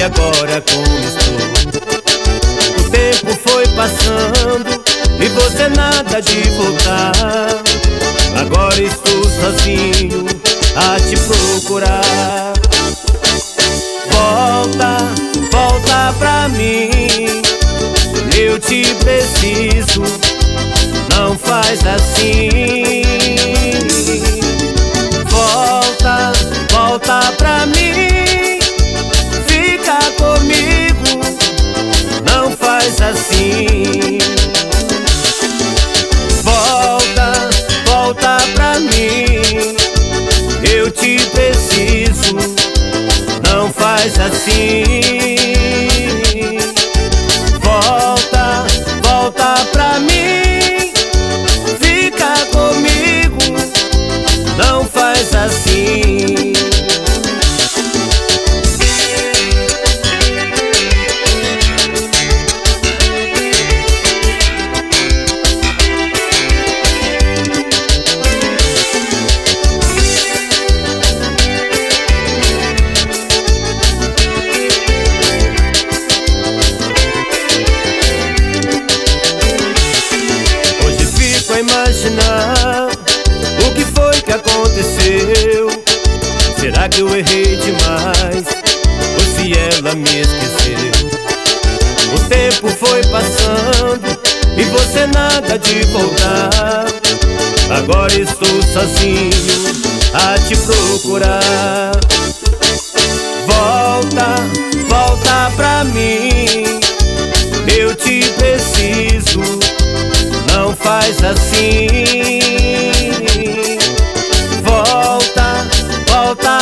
e agora como estou. O tempo foi passando e você nada de voltar. Agora estou sozinho a te procurar. Volta, volta pra mim, eu te preciso, não faz assim. Volta, volta pra mim, fica comigo, não faz assim. Volta, volta pra mim, eu te preciso, não faz assim. Volta, volta pra mim, fica comigo, não faz assim. Imaginar o que foi que aconteceu. Será que eu errei demais? Ou se ela me esqueceu? O tempo foi passando e você nada de voltar. Agora estou sozinho a te procurar. Volta, volta pra mim, eu te preciso, não faz assim. Volta, volta